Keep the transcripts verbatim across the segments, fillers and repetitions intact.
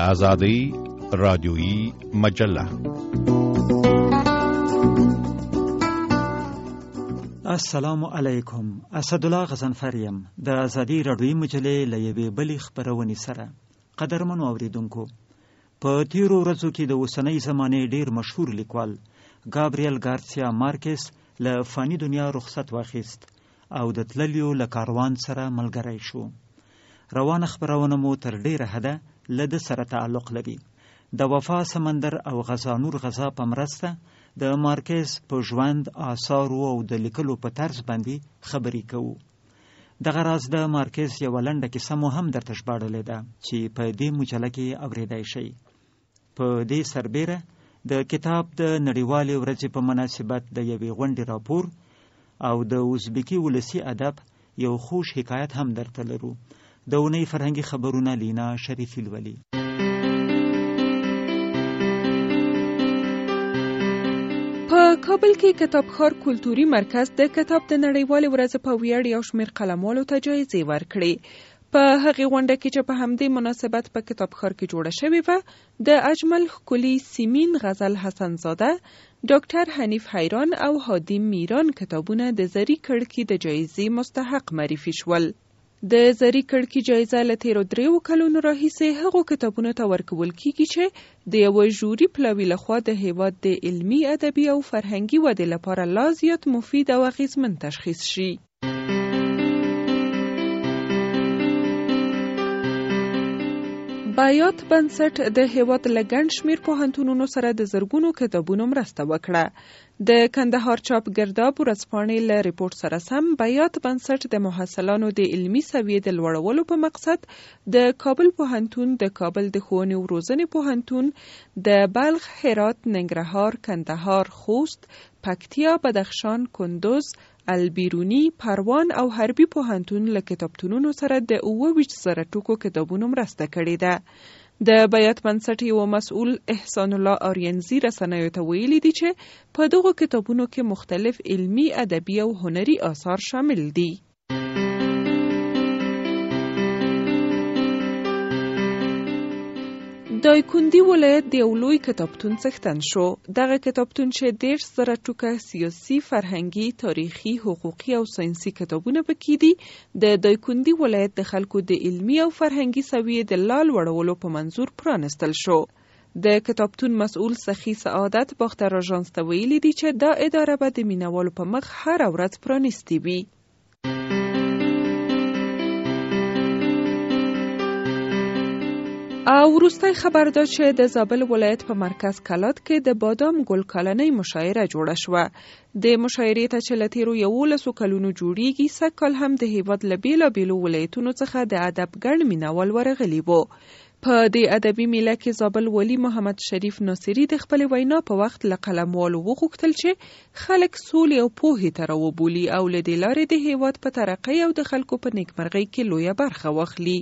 آزادی رادیویی مجله. السلام علیکم. اسدالله غضنفر یم د آزادی رادیویي مجلې له یوې بلې خپرونې سره. قدرمنو اوریدونکو، په تیرو ورځو کې د اوسنۍ زمانې ډیر مشهور لیکوال ګابریل ګارسیا مارکس له فانی دنیا رخصت واخیست او د تللیو له کاروان سره ملګری شو. روانه خپرونه مو تر ډیره حده له ده سره تعلق لري. د وفا سمندر او غزا نور غزا په مرسته د مارکس په ژوند، آثارو او د لیکلو په طرز باندې خبرې کوو. دغه راز د مارکس یوه لنډه کیسه مو هم درته ژباړلې ده چې په دې مجله کې اورېدای شئ. په دې سربیره د کتاب د نړیوالې ورځې په مناسبت د یوې غونډې راپور او د ازبکي ولسي ادب یو خوش حکایت هم درته لرو. د اونۍ فرهنګي خبرونه لینا شریفی لولي. په کابل کې کتابخوار کلتوري مرکز د کتاب د نړیوالې ورځې په ویاړ یو شمېر قلموالو ته جایزې ورکړې. په هغې غونډه کې چې په همدې مناسبت په کتابخوار کې جوړه شوې وه، د اجمل ښکلي سیمین غزل حسنزاده، ډاکټر حنیف حیران او هادي میران کتابونه د زري کړکي د جایزې مستحق معرفي شول. د زري کړکي جایزه له تیرو دریو کلونو راهیسې هغو کتابونو ته ورکول کیږي چې د یوه ژوري پلوي لخوا د هیواد د علمي، ادبي او فرهنګي ودې لپاره لا زیات مفید او اغیزمن تشخیص شي. بیات بنسټ د هیواد له ګڼ شمېر پوهنتونونو سره د زرګونو کتابونو مرسته وکړه. د کندهار چاپ ګرداب ورځپاڼې له ریپورت سره سم بیات بنسټ د محصلانو د علمي سویې د لوړولو په مقصد د کابل پوهنتون، د کابل د ښوونې او روزنې پوهنتون، د بلخ، هرات، ننګرهار، کندهار، خوست، پکتیا، بدخشان، کندوز، البیرونی، پروان او حربي پوهنتون له کتابتونونو سره د اووه ویشت زره ټوکو کتابونو مرسته کړې ده. د بیات بنسټ یو مسؤل احسان الله آرینزي رسنیو ته ویلي دي چې په دغو کتابونو کې مختلف علمي، ادبي او هنري آثار شامل دي. دایکندي ولایت د یو لوی کتابتون څښتن شو. دغه کتابتون چې دېرش زره ټوکه سیاسي، فرهنګي، تاریخي، حقوقي او ساینسي کتابونه پکې دي، د دایکندي ولایت د خلکو د علمي او فرهنګي سویې د لا لوړولو په منظور پرانستل شو. د کتابتون مسؤل سخي سعادت باختر آژانس ته ویلي دي چې دا اداره به د مینوالو په مخ هره ورځ پرانستې وي. او وروستی خبر دا چې د زابل ولایت په مرکز کلات کې د بادام ګل کلنۍ مشاعره جوړه شوه. د مشاعرې ته چې له تیرو یولسو کلونو جوړیږي، سږ کال هم د هیواد له بیلابیلو ولایتونو څخه د ادب ګڼ مینوال ورغلي وو. په دې ادبي میله کې زابل والي محمد شریف ناصري د خپلې وینا په وخت له قلموالو وغوښتل چې خلک سولې او پوهې ته راوبولي او له دې لارې د هیواد په ترقۍ او د خلکو په نیکمرغۍ کې لویه برخه واخلي.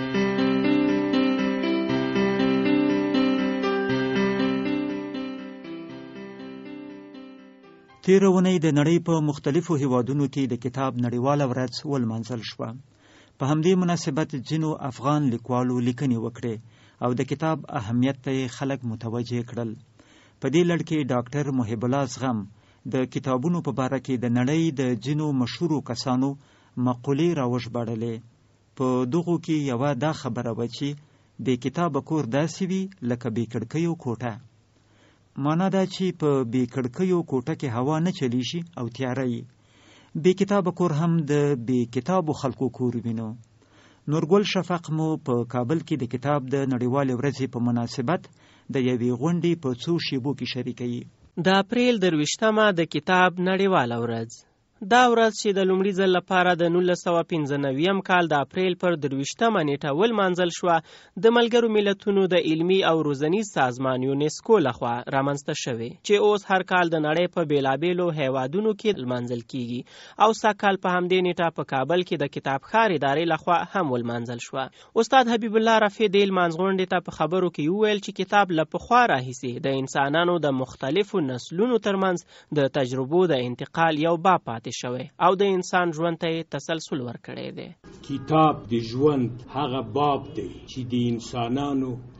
تیره اونۍ د نړۍ په مختلفو هیوادونو کې د کتاب نړیواله ورځ ولمانځل شوه. په همدې مناسبت ځینو افغان لیکوالو لیکنې وکړې او د کتاب اهمیت ته یې خلک متوجه کړل. په دې لړ کې ډاکټر محب الله زغم د کتابونو په باره کې د نړۍ د ځینو مشهورو کسانو مقولې راوژباړلې. په دغو کې یوه دا خبره وه چې بې کتابه کور داسې وي لکه بې کړکیو کوټه. معنا دا چې په بې کړکیو کوټه کې هوا نه چلیږي او تیاره یي. بې کتابه کور هم د بې کتابو خلکو کور وینو. نورګل شفق مو په کابل کې د کتاب د نړیوالې ورځې په مناسبت د یوې غونډې په څو شیبو کې شریکوي. د اپریل درویشتمه د کتاب نړیواله ورځ. دا ورځ چې د لومړي ځل لپاره د نولس سوه پنځه نوي کال د اپریل پر درویشتمه نیټه ولمانځل شوه، د ملګرو ملتونو د علمي او روزنیز سازمان یونسکو لخوا رامنځته شوې چې اوس هر کال د نړۍ په بیلابیلو هیوادونو کې لمانځل کیږي او سږ کال په همدې نیټه په کابل کې د کتابخوار ادارې لخوا هم ولمانځل شوه. استاد حبیب الله رفیع د لمانځ غونډې ته په خبرو کې وویل چې کتاب له پخوا راهیسې د انسانانو د مختلفو نسلونو ترمنځ د تجربو د انتقال یو باب پاتې شوی او د انسان ژوند ته تسلسل ورکړی دی. کتاب د ژوند هغه باب دی چې د انسانانو د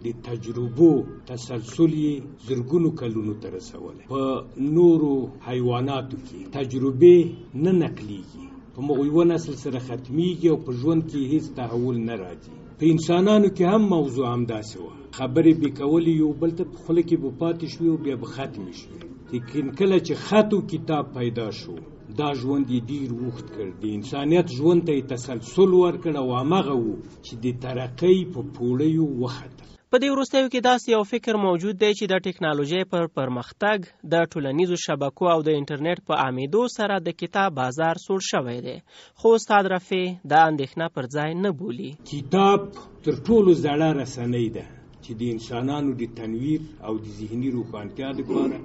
د تجربو تسلسل یې زرګونو کلونو ته رسولی. په نورو حیواناتو کې تجربې نه نقلیږي، په مغوی یوه نسل سره ختمیږي او په ژوند کې هیڅ تحول نه راځي. په انسانانو کې هم موضوع همداسې وه، خبرې به کولې یو بل ته په خوله کې به پاتې شوې او بیا به ختمې شوې. لیکن کله چې خط او کتاب پیدا شو، دا ژوند یې ډېر اوږد کړ، د انسانیت ژوند ته یې تسلسل ورکړ او همغه و چې د ترقۍ په پوړیو وختل. په دې وروستیو کې داسې یو فکر موجود دی چې د ټکنالوژۍ پر پرمختګ، د ټولنیزو شبکو او د انټرنیټ په عامېدو سره د کتاب بازار سوړ شوی دی، خو استاد رفیع دا اندېښنه پر ځای نه بولي. کتاب تر ټولو زړه رسنۍ ده چې د انسانانو د تنویر او د ذهني روښانتیا لپاره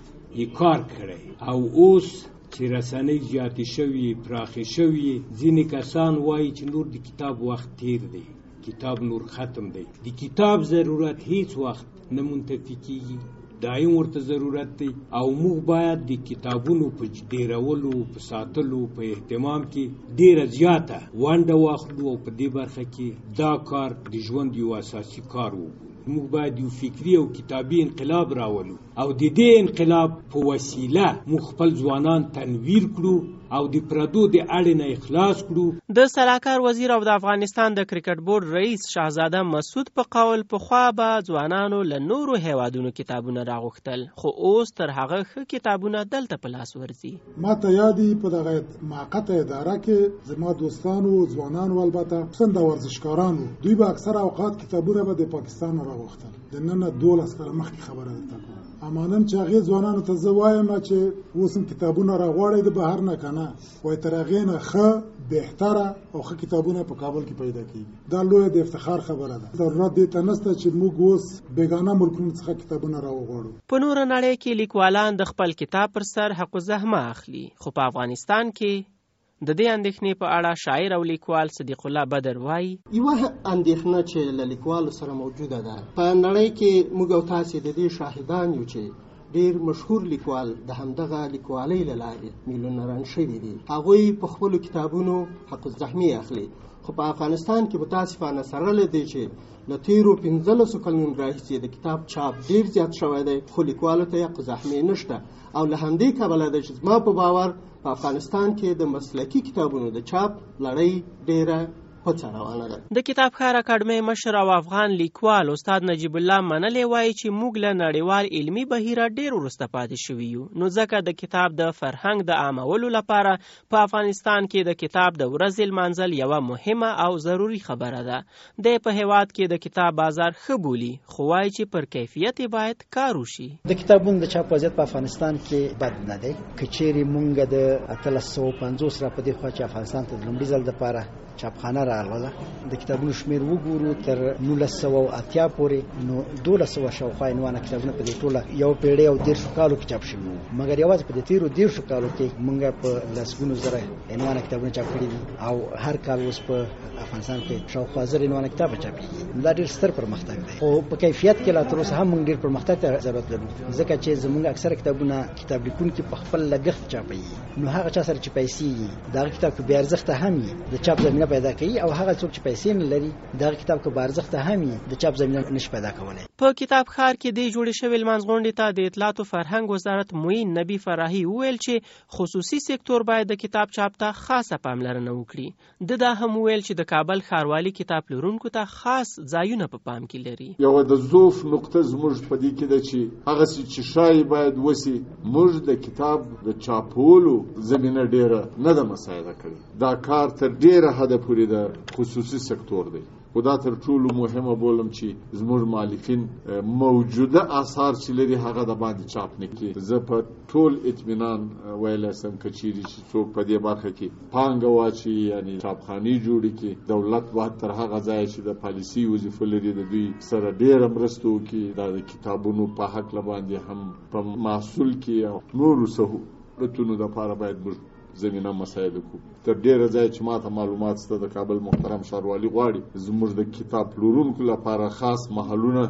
یې کار کړی، او اوس چې رسنۍ زیاتې شوي، پراخې شوي، ځینې کسان وایي چې نور د کتاب وخت تیر دی، کتاب نور ختم دی. د کتاب ضرورت هیڅ وخت نه منتفي کیږي، دایم ورته ضرورت دی، او موږ باید د کتابونو په ډیرولو، په ساتلو، په اهتمام کې ډیره زیاته ونډه واخلو، او په دې برخه کې دا کار د ژوند یو اساسي کار وګڼو. موږ باید یو فکري او کتابي انقلاب راولو، او د دې انقلاب په وسیله موږ خپل ځوانان تنویر کړو او د پردو د اړې نه اخلاص کړو. د سلاکار وزیر او د افغانستان د کرکټ بورډ رئیس شاهزاده مسعود په قول پخوا به ځوانانو له نورو هیوادونو کتابونه راغوښتل، خو اوس تر هغه ښه کتابونه دلته په لاس ورځي. ما ته یادي په دغه موقته اداره کې زما دوستانو، ځوانانو، البته څنګه ورزشکارانو، دوی به اکثر اوقات کتابونه به د پاکستان راغوښتل. د نن دولس کاله مخکې خبره ده کوم. امانم چې هغه ځوانانو ته زه وایم چې اوس هم کتابونه راغواړي د بهر نه کنه، وای تر هغې نه ښه، بهتره او ښه کتابونه په کابل کې پیدا کیږي. دا لویه د افتخار خبره ده. ضرورت دې ته نشته چې موږ اوس بیگانه ملکونو څخه کتابونه راوغواړو. په نوره نړۍ کې لیکوالان د خپل کتاب پر سر حق الزحمه اخلي، خو په افغانستان کې د دې اندېښنې په اړه شاعر او لیکوال صدیق الله بدر وایي: یوه اندېښنه چې له لیکوالو سره موجوده ده په نړۍ کې، موږ او تاسې د دې شاهدان یو چې ډېر مشهور لیکوال د همدغه لیکوالۍ له لارې میلیونران شوي دي، هغوی په خپلو کتابونو حق الزحمې اخلي. خو په افغانستان کې متاسفانه سره له دې چې له تېرو پنځلسو کلونو راهیسې د کتاب چاپ ډېر زیات شوی دی، خو لیکوالو ته حق الزحمې نشته، او له همدې کبله ده چې زما په باور په افغانستان کې د مسلکي کتابونو د چاپ لړۍ ډېره پڅه روانه ده. د کتابخانې اکاډمۍ مشر او افغان لیکوال استاد نجیب الله منلی وایي چې موږ له نړیوال علمي بهیره ډېر وروسته پاتې شوي یو، نو ځکه د کتاب د فرهنګ د عامولو لپاره په افغانستان کې د کتاب د ورځې لمانځل یوه مهمه او ضروري خبره ده. دی په هیواد کې د کتاب بازار ښه بولي، خو وایي چې پر کیفیت باید کار وشي. د کتابونو د چاپ وضعیت په افغانستان کې بد نه دی. که چیرې موږ د اتلس سوه پنځوس را په دې خوا چې افغانستان ته د لومړي ځل دپاره چاپخانه راغله، د کتابونو شمیر وګورو تر نولس سوه اتیا پورې، نو دولس سوه شاوخوا عنوانه کتابونه په دې ټوله یو پیړۍ او دېرشو کالو کې چاپ شوي وو. مګر یوازې په دې تېرو دېرشو کالو کې موږ په لسګونو زره عنوانه کتابونه چاپ کړي دي، او هر کال اوس په افغانستان کې شاوخوا زر عنوانه کتابه چاپېږي. دا ډېر ستر پرمختګ دی، خو په کیفیت کې لا تر اوسه هم موږ ډېر پرمختګ ته ضرورت لرو، ځکه چې زموږ اکثره کتابونه کتاب لیکونکي په خپل لګښت چاپوي. نو هغه چا سره چې پیسې وي، دغه کتاب که بې ارزښته هم وي د چاپ زمینه پیدا کوي، او هغه څوک چې پیسې نه لري دغه کتاب که بې ارزښته هم وي د چاپ زمینه نشي پیدا کولی. په کتاب ښار کې د جوړې شوې لمانځغونډې ته د اطلاعات او فرهنګ وزارت معین نبی فراهي وویل چې خصوصي سکتور باید د کتاب چاپ ته خاصه پاملرنه وکړي. د دا هم وویل چې د کابل ښاروالي کتاب پلورونکو ته خاص ځایونه په پام کې لري. یوه د ضعف نقطه زموږ په دې کې ده چې هغسې چې شایي باید وسي، موږ د کتاب د چاپولو زمینه ډېره نه ده مساعده کړې. دا کار تر ډېره حده پورې د خصوصي سکتور دی، خو دا تر ټولو مهمه بولم چې زموږ مالکین موجوده آثار چې لري هغه د باندې چاپ نه کړي. زه په ټول اطمینان ویلی سم که چیرې چې څوک په دې برخه کې پانګه واچوي، یعنې چاپخانې جوړې کړي، دولت باید تر هغه ځایه چې د پالیسي وظیفه لري د دوی سره ډېره مرسته وکړي، دا د کتابونو په هکله باندې هم په محصول کې او نورو سهولتونو دپاره باید موږ زمینه مساعده کو. تر ډیره ځای چې ماته معلومات سته د کابل محترم ښاروالي غواړي زموږ د کتاب پلورونکو لپاره خاص محلونه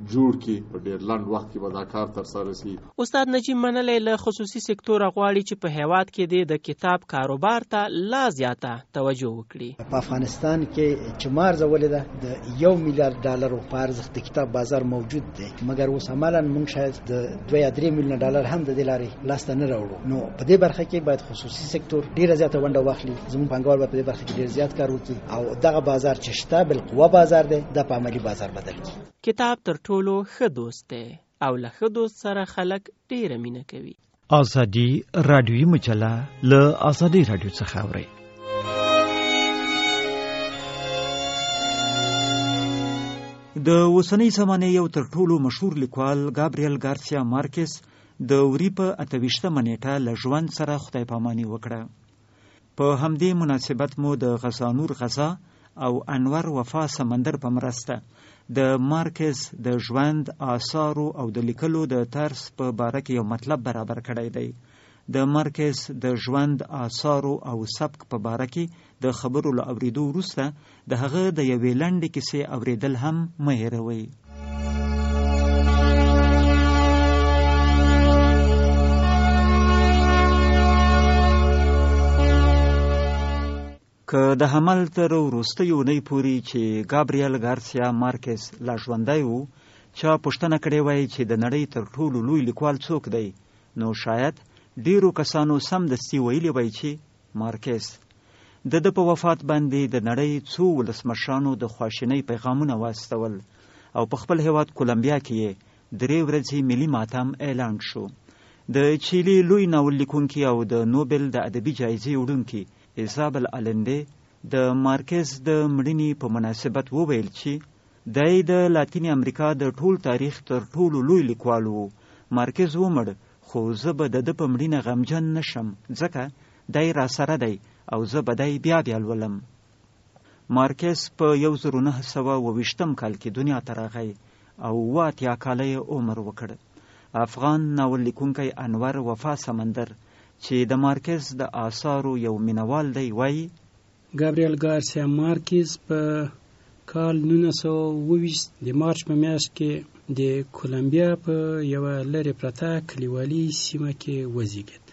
جوړ کړي په ډېر لنډ وخت کې به دا کار ترسره شي. استاد نجیب منلی له خصوصي سکتوره غواړي چې په هیواد کې د کتاب کاروبار ته لا زیاته توجه وکړي. په افغانستان کې چې مارزه ولیده د یو میلیارډ ډالر په ارزښت د کتاب بازار موجود دی، مګر اوس عملاً موږ شاید د دوه یا درې میلیونه ډالر هم د دې لارې لاسته نه راوړو. نو په دې برخه کې باید خصوصي سکتور ډیره زیاته ونډه واخلي، زموږ پانګوال به په دې برخه کې ډیر زیات کار وکړي او دغه بازار چې شته بالقوه بازار دی د په عملی بازار بدل کړي. کتاب تر ټولو ښه دوست دی او له ښه دوست سره خلک ډیره مینه کوي. ازادي رادیویي مجله له ازادي رادیو څخه اوري. د اوسنۍ زمانې یو تر ټولو مشهور لیکوال ګابریل ګارسیا مارکس د وري په اتهویشتمه نیټه له ژوند سره خدای پاماني وکړه. په همدې مناسبت مو د غزانور غزا او انور وفا سمندر په مرسته د مارکس د ژوند آثارو او د لیکلو د طرز په باره کې یو مطلب برابر کړی دی. د مارکس د ژوند آثارو او سبک په باره کې د خبرو له اوریدو وروسته د هغه د یوې لنډې کیسې اوریدل هم مه هېروئ. که د حمل تر وروستیو اونۍ پورې چې ګابریل ګارسیا مارکس لا ژوندی و چا پوښتنه کړې وای چې د نړۍ تر ټولو لوی لیکوال څوک دی، نو شاید ډیرو کسانو سمدستي ویلي وای چې مارکس. د ده په وفات باندې د نړۍ څو ولسمشرانو د خواشینۍ پیغامونه واستول او په خپل هیواد کولمبیا کې یې درې ورځې ملي ماتم اعلان شو. د چیلي لوی ناول لیکونکي او د نوبل د ادبي جایزې وړونکي ایزابل آلنده د مارکس د مړینې په مناسبت وویل چې دی د لاتین امریکا د ټول تاریخ تر ټولو لوی لیکوال و. مارکس ومړ خو زه به د ده په مړینه غمجن نشم، ځکه دی را سره دی او زه به دی بیا بیا لولم. مارکس په یو زرو نهه سوه اوه ویشتم کال کې دنیا ته راغی او اوه اتیا کاله یې عمر وکړ. افغان ناول لیکونکی انور وفا سمندر چې د مارکس د آثارو یو مینوال دی وایي ګابریل ګارسیا مارکس په کال نولس سوه اوه ویشت د مارچ په میاشت کې د کولمبیا په یوه لرې پرته کلیوالي سیمه کې وزیږېد.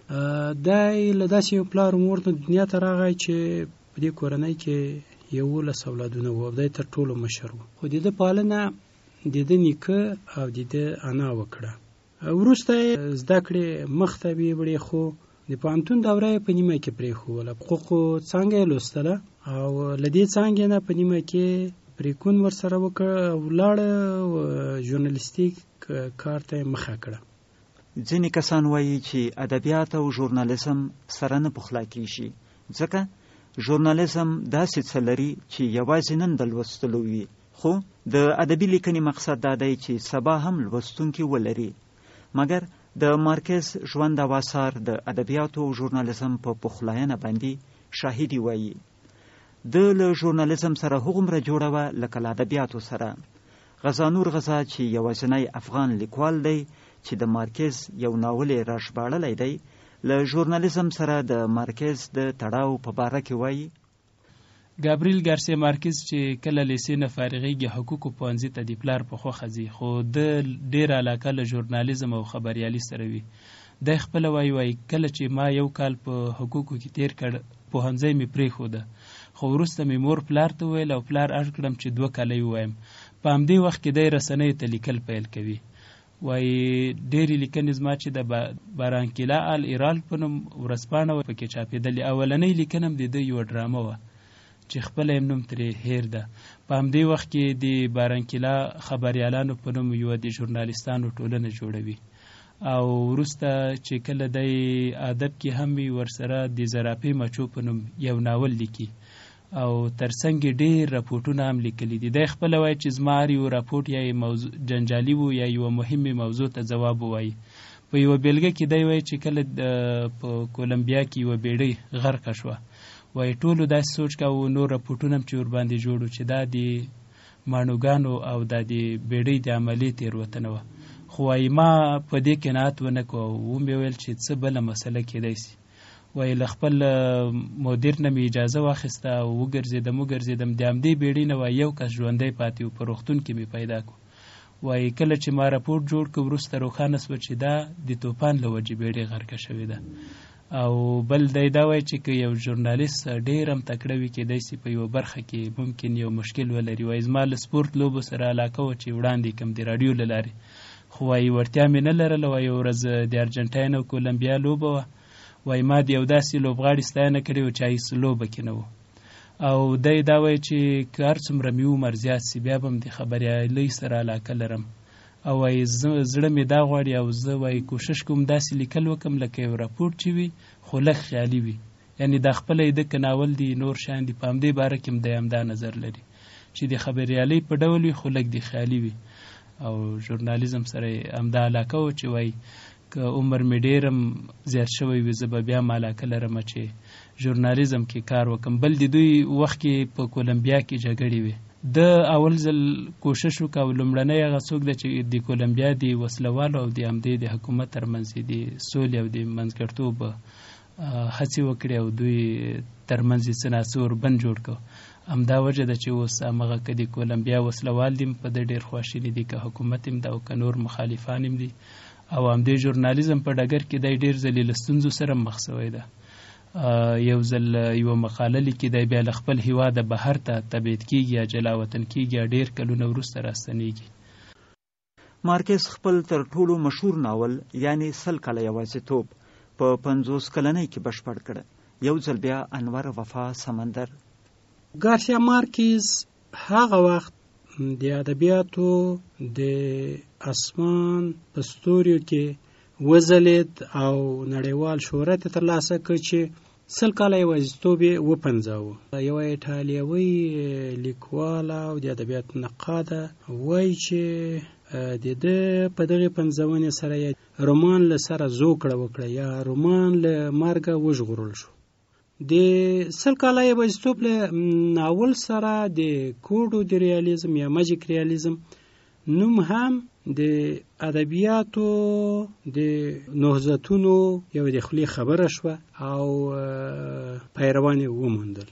دی له داسې یو پلار مور نه دنیا ته راغی چې په دې کورنۍ کې یولس اولادونه وو او دی تر ټولو مشر و، خو د ده پالنه د ده نیکه او د ده انا وکړه. وروسته یې زده کړې مخ ته ویوړې خو د پوهنتون دوره یې په نیمه کې پرېښوله. حقوقو څانګه یې لوستله او له دې څانګې نه په نیمه کې پریکون ورسره وکړه او ولاړه ژورنالیستیک کار ته یې مخه کړه. ځینې کسان وایي چې ادبیات او ژورنالیزم سره نه پخلا کیږي، ځکه ژورنالیزم داسې څه لري چې یوازې نن د لوستلو وي، خو د ادبي لیکنې مقصد دا دی چې سبا هم لوستونکي ولري. مګر د مارکس ژوند او آثار د ادبیاتو او ژورنالیزم په پخلاینه باندې شاهدي وایي. د له ژورنالیزم سره هغومره جوړه وه لکه له ادبیاتو سره. غزانور غزا چې یوازینی افغان لیکوال دی چې د مارکس یو ناول یې راژباړلی دی، له ژورنالیزم سره د مارکس د تړاو په باره کې وایي ګابریل ګارسیا مارکس چې کله لیسې نه فارغېږي حقوقو پوهنځي ته د پلار په خوښه ځي، خو د ډېره علاقه له ژورنالیزم او خبریالي سره وي. دی خپله وایي وایي کله چې ما یو کال په حقوقو کې تیر کړ پوهنځی مې پرېښوده، خو وروسته مې مور پلار ته وویل او پلار اړ کړم چې دوه کاله یې ووایم. په همدې وخت کې دی رسنیو ته لیکل پیل کوي. وایي ډېرې لیکنې زما چې د بارانکیلا ال ایرال په نوم ورځپاڼه پکې چاپېدلې. اولنۍ لیکنه هم د ده یوه ډرامه وه چې خپله یې نوم ترې هیر ده. په همدې وخت کې د بارانکیلا خبریالانو په نوم یوه د ژورنالیستانو ټولنه جوړوي او وروسته چې کله دی ادب کې هم وي ورسره د زرافې مچو په نوم یو ناول لیکي او ترڅنګ ډېر راپورټونه هم لیکلي دي. دی خپله وایي چې زما هر یو راپورټ یا موضوع جنجالي و یا یوه مهمې موضوع ته ځواب ووایي. په یوه بیلګه کې دی وایي چې کله په کولمبیا کې یوه بیړۍ غرقه شوه، وایي ټولو داسې سوچ کوو نور راپورټونه هم چې ورباندې جوړو چې دا د ماڼوګانو او دا د بیړۍ د عملي تېروتنه وه، خو وایي ما په دې قناعت ونه کړو او ومې ویل چې څه بله مسله کېدی سي. وایي له خپل مدیر نه مې اجازه واخیسته او وګرځېدم وګرځېدم د همدې بیړۍ نه وایي یو کس ژوندی پاتې و، په روغتون کې مې پیدا کړو. وایي کله چې ما راپورټ جوړ کړ وروسته روښانه سوه چې دا د طوفان له وجې بیړۍ غرقه شوې ده. او بل دی دا وایي چې که یو ژورنالیست ډېر هم تکړه وي کیدای شي په یوه برخه کې ممکن یو مشکل ولري. وایي زما له سپورت لوبو سره علاقه وه چې وړاندې کړم د راډیو له لارې، خو وایي وړتیا مې نه لرله. وایي یوه ورځ د ارجنټاین او کولمبیا لوبه وه، وایي ما د یو داسې لوبغاړي ستاینه کړې وه چې هیڅ لوبه کې نه و. او دی دا وایي چې که هر څومره مې عمر زیات سي بیا به هم د خبریالۍ سره علاقه لرم. او وایي زړه مې دا غواړي او زه وایي کوشش کوم داسې لیکل وکړم لکه یو راپورټ چې وي خو لږ خیالي وي. یعنې دا خپله یې ده که ناول دي نور شیان دي په همدې باره کې هم دی همدا نظر لري چې د خبریالۍ په ډول وي خو لږ د خیالي وي. او ژورنالیزم سره یې همدا علاقه و چې وایي که عمر مې ډېر هم زیات شوی وي زه به بیا هم علاقه لرم چې ژورنالیزم کې کار وکړم. بل د دوی وخت کې په کولمبیا کې جګړې وي. د اول ځل کوشش وکړ او لومړنی هغه څوک ده چې د کولمبیا د وسلوالو او د همدې د حکومت ترمنځ د سولې او د منځګړتوب هڅې وکړې او دوی ترمنځ یې څه ناڅه بند جوړ کړ. همدا وجه ده چې اوس همغه که د کولمبیا وسلوال دي په ده ډېر خواشیني دي، که حکومت هم ده او که نور مخالفان هم دي. او همدې ژورنالیزم په ډګر کې دی ډېر ځلې له ستونزو سره مخ شوی ده. یو ځل یوه مقاله لیکي دی بیا له خپل هیواده بهر ته تبعید کېږي یا جلا وطن کېږي یا ډېر کلونه وروسته راستنېږي. مارکس خپل تر ټولو مشهور ناول یعنی سل کاله یوازیتوب په پنځوس کلنۍ کې بشپړ کړ. یو ځل بیا انور وفا سمندر. ګارسیا مارکیز هغه وخت د ادبیاتو د اسمان په ستوریو کې وځلید او نړیوال شهرت یې ترلاسه کړ چې سل کاله یوازیتوب یې وپنځاوه. یوه ایټالیوي لیکواله او د ادبیاتو نقاده وایي چې د ده په دغې پنځونې سره یې رومان له سره زوکړه وکړه یا رومان له مرګه وژغورل شو. د سل کاله یوازیتوب له ناول سره د کوډو د ریالیزم یا ماجیک ریالیزم نوم هم د ادبیاتو د نهضتونو یو د خولې خبره شوه او پیروان یې وموندل.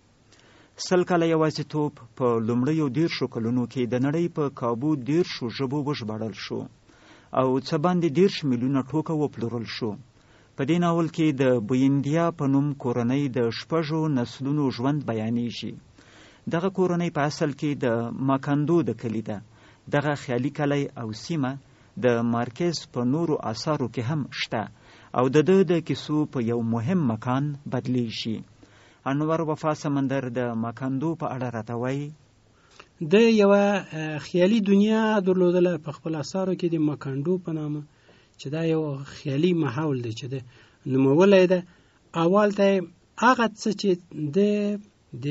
سل کاله یوازیتوب په لومړیو دیرشو کلونو کې د نړۍ په کابو دیرشو ژبو وژباړل شو او څه باندې دیرش میلیونه ټوکه وپلورل شو. په دې ناول کې د بویندیا په نوم کورنۍ د شپږو نسلونو ژوند بیانېږي. دغه کورنۍ په اصل کې د ماکاندو د کلي ده. دغه خیالي کلی او سیمه د مارکز په نورو آثارو کې هم شته او د ده د کیسو په یو مهم مکان بدلیږي. انور وفا سمندر د ماکاندو په اړه راته وایي. د یوه خیالي دنیا درلودله په خپل آثارو کې د ماکاندو په نامه چې دا یو خیالي ماحول دی چې د نومولی ده. اول ته هغه څه چې د د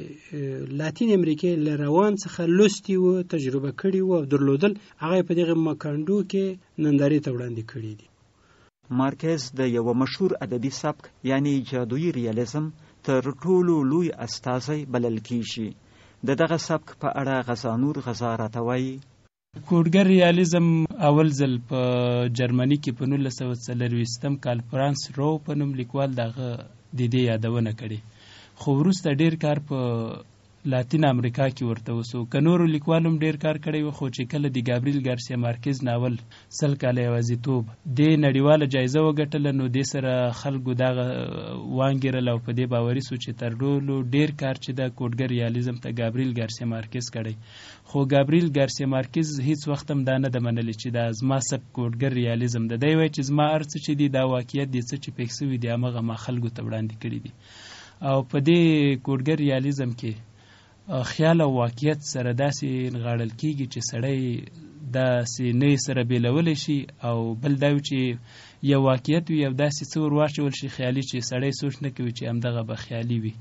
لاتین امریکې له روان څخه لوستي وو، تجربه کړي وو او درلودل، هغه په دغه ماکاندو کې نندارې ته وړاندې کړي دي. مارکز د یوه مشهور ادبي سبک یعنی جادویي ریالیزم تر ټولو لوی استازی بلل کیږي. د دغه سبک په اړه غزانور غزا راته وایي. کوډګر ریالیزم اول ځل په جرمني کې په نولس سوه څلرویشتم کال فرانس رو په نوم لیکوال دغه د دې یادونه کړې، خو وروسته ډیر کار په لاتین امریکا کې ورته وسو. که نورو لیکوالو هم ډیر کار کړی و، خو چې کله د ګابریل ګارسیا مارکز ناول سل کاله یوازیتوب دې نړیواله جایزه وګټله، نو دې سره خلکو دغه وانګېرل او په دې باوري سو چې تر ټولو ډیر کار چې د کوډګر ریالیزم ته ګابریل ګارسیا مارکز کړی. خو ګابریل ګارسیا مارکز هیڅ وخت هم دا نه ده منلې چې دا زما سب کوډګر ریالیزم ده. دی وایي چې زما هر څه چې دي دا واقعیت دي، څه چې پېښ سوي دي همغه ما خلکو ته وړاندې کړي دي. او په دې کوډګر ریالیزم کې خیال او واقعیت سره داسې نغاړل کیږي چې سړی داسې نه سره بیلولی شي، او بل دا چې یو واقعیت وي او داسې څه ور واچول شي خیالي چې سړی سوچ نه کوي چې همدغه به خیالي وي.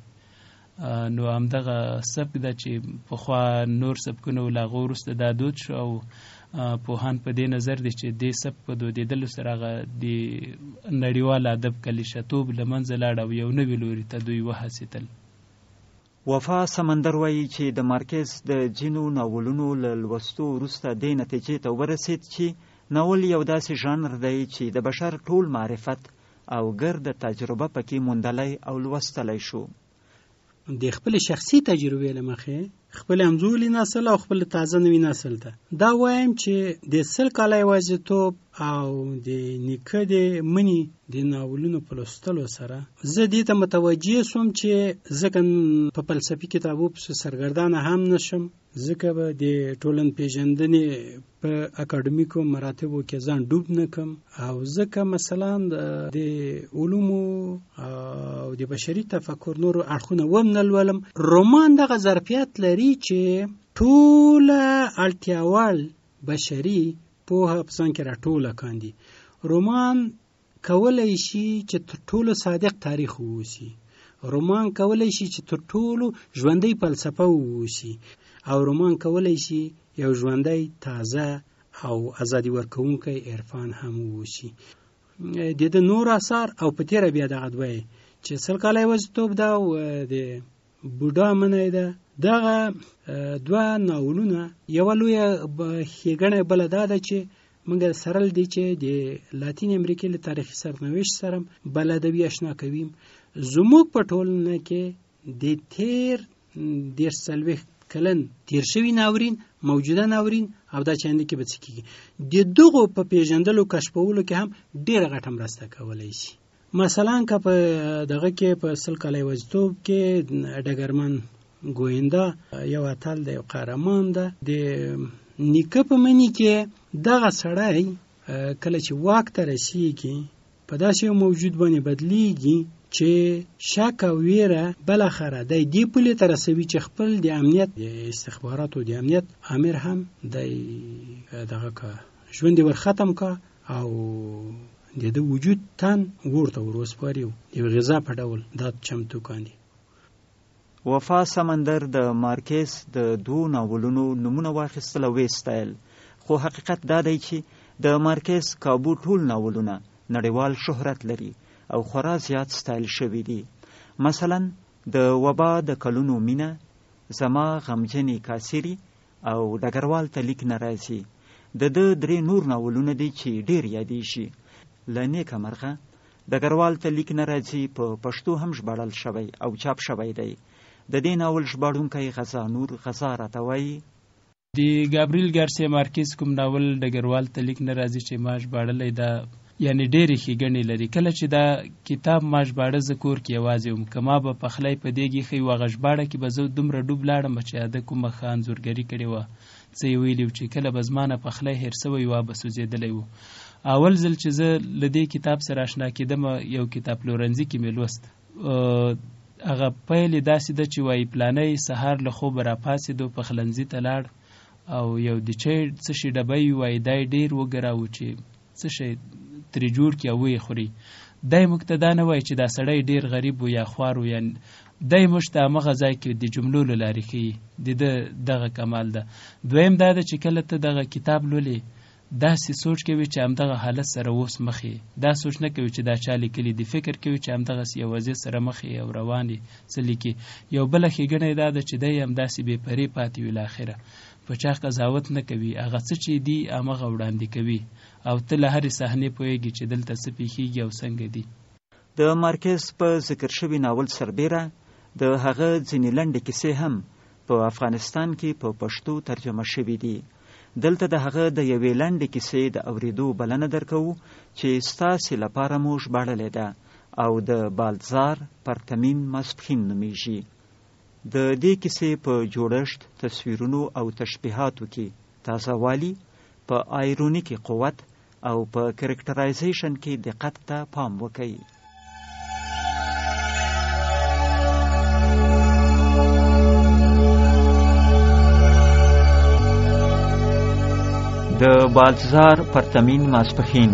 نو همدغه سبک ده چې پخوا نور سبکونه و له هغه وروسته دا دود شو او پوهان په دې نظر دی چې دې سبک په دودېدلو سره هغه د نړیوال ادب کلیشه‌توب له منځه لاړ او یو نوي لوري ته دوی وهڅېدل. وفا سمندر وایي چې د مارکز د ځینو ناولونو له لوستو وروسته دې نتیجې ته ورسېد چې ناول یو داسې ژانر دی چې د بشر ټول معرفت او ګرد تجربه پکې موندلی او لوستلی شو. د خپل شخصي تجربې له مخې خپل همزولي نسل او خپل تازه نوي نسل ته دا وایم چې د سل کاله یوازیتوب او د نیکه د منی د ناولونو په لوستلو سره زه دې ته متوجه سوم چې ځکه په فلسفي کتابو پسې سرګردانه هم نشم، ځکه به د ټولن پیژندنې په اکاډمیکو مراتبو کې ځان ډوب نه کم، او ځکه مثلا د علومو او د بشري تفکر نورو اړخونه وم نه لولم. رومان دغه ظرفیت لري چې ټوله اړتیاوال بشري پوهه په ځان کې راټوله کاندي. رومان کولی شي چې تر ټولو صادق تاریخ ووسی، رومان کولی شي چې تر ټولو ژوندۍ فلسفه ووسی، او رومان کولی شي یو ژوندۍ تازه او ازادي ورکوونکی عرفان هم ووسی. د د نور اثار او په تیره بیا دغه دوی چې سل کاله یوازیتوب ده او د بوډا منی ده، دغه دوه ناولونه یوه لویه ښېګڼه بله دا ده چې موږ سرل دی چې د لاتین امریکې له تاریخي سرنوشت سره بلدوي اشنا کویم. زموږ په ټولنه کې د تیر دېرش څلوېښت کلن تیر شوي ناورین، موجوده ناورین او دا چې آینده کې به څه کېږي، د دغو په پیژندلو کشفولو کې هم ډېره غټه مرسته کولی شي. مثلا که په دغه کې په سل کاله یوازیتوب کې ډګرمن ګوینده یو اتل دی، یو قهرمان ده. د نیکه په مني کې دغه سړی کله چې واک ته رسیږي په داسې یو موجود باندې بدلیږي چې شک او ویره بالاخره دی دې پولې ته رسوي چې خپل د امنیت د استخباراتو د امنیت امیر هم دی دغه که ژوند ور ختم کا او د د وجود تن ورته وروسپاري د غذا په ډول دا چمتو کاندي. وفا سمندر د مارکیز د دوه ناولونو نمونه واخیستل او ویستایل، خو حقیقت دا دی چې د مارکیز کابو ټول ناولونه نړیوال شهرت لري او خورا زیات ستایل شوي دي. مثلا د وبا د کلونو مینه، زما غمجنې کاسیری او ډګروال ته لیک نه راځي. د ده درې نور ناولونه دي چې ډېر یادېږي. له نیکه مرغه ډګروال ته لیک نه راځي په پښتو هم ژباړل شوی او چاپ شوی دی. د دې ناول ژباړونکی غزا نور غزا راته وایي د ګابریل ګارسیا مارکیز کوم ناول ډګروال ته لیک نه راځي چې ما ژباړلی دا یعنی ډېرې ښېګڼې لري. کله چې دا کتاب ما ژباړه زه کور کې یوازې وم، که ما به پخلی په دې ګیښی و هغه ژباړه کې به زه دومره ډوب لاړم چې اده کومه ښه انځورګري کړې وه. څه یې ویلي و چې کله به زما نه پخلی هېر سوی و به سوځېدلی و. اول ځل چې زه له دې کتاب سره اشنا کېدم یو کتاب پلورنځي کې مې لوست. هغه پیل یې داسې ده چې وایي پلانی سهار له خوبه راپاڅېدو پخلنځي ته لاړ او یو د چای څه شي ډبی وایي دی ډېر وګراوه چې څه شی ترې جوړ کړي او ویې خوري. دی موږ ته دا نه وایي چې دا سړی ډېر غریب و یا خوار و، یا دی موږ ته همغه ځای کې د جملو له لارې ښیي. د ده دغه کمال ده. دویم دا ده چې کله ته دغه کتاب لولې داسې سوچ کوي چې همدغه حالت سره اوس مخ یې، دا سوچ نه کوي چې دا چا لیکلي دي، فکر کوي چې همدغسې یو وضعیت سره مخ یې او روان یې څه لیکي. یو بله ښېګڼه یې دا ده چې دی همداسې بې پرې پاتې وي، لاخره په چا قضاوت نه کوي، هغه څه چې دي همغه وړاندې کوي او ته له هرې صحنې پوهېږي چې دلته څه پېښېږي او څنګه دي. د مارکیز په ذکر شوي ناول سربیره د هغه ځینې لنډې کیسې هم په افغانستان کې په پښتو ترجمه شوي دي. دلته د هغه د یوې لنډې کیسې د اورېدو بلنه درکوو چې ستاسې لپاره مو ژباړلې ده او د بالزار پرتمین ماسپښین نومیږي. د دې کیسې په جوړښت، تصویرونو او تشبیهاتو کې تازه والی، په آیرونیکي قوت او په کرکټرایزیشن کې دقت ته پام وکړئ. د بالزار پرتمین ماسپښین.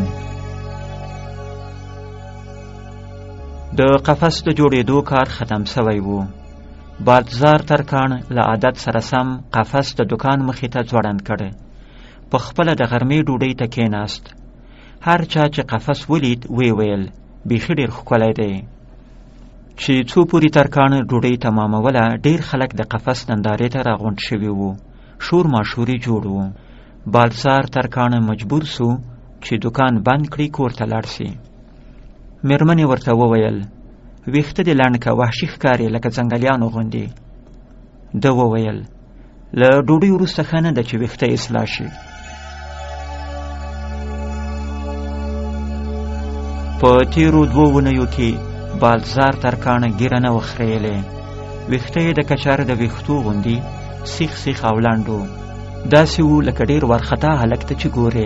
د قفس د جوړېدو کار ختم شوی و. بالزار ترکاڼ له عادت سره سم قفس د دکان مخې ته ځوړند کړ. په خپله د غرمې ډوډۍ ته کېناست. هر چا چې قفس ولید وی ویل بیخي ډېر ښکلی دی. چې څو پورې ترکاڼ ډوډۍ تماموله ډېر خلک د قفس نندارې ته راغونډ شوي وو. شور ماشوري جوړ و. بالزار ترکاڼ مجبور سو چې دکان بند کړي، کور ته لاړ سي. مېرمنې ورته وویل ویښته دې لنډ که، وحشي ښکارې لکه ځنګلیانو غوندې. ده وویل له ډوډۍ وروسته ښه نه ده چې ویښته اصلاح شي. په تیرو دوو اونیو کې بالزار ترکاڼه ګیره نه وخریلې. ویښته یې د کچاره د ویښتو غوندي سیخ سیخ او لنډو، داسې و لکه ډېر وارخطا هلک ته چې ګورې.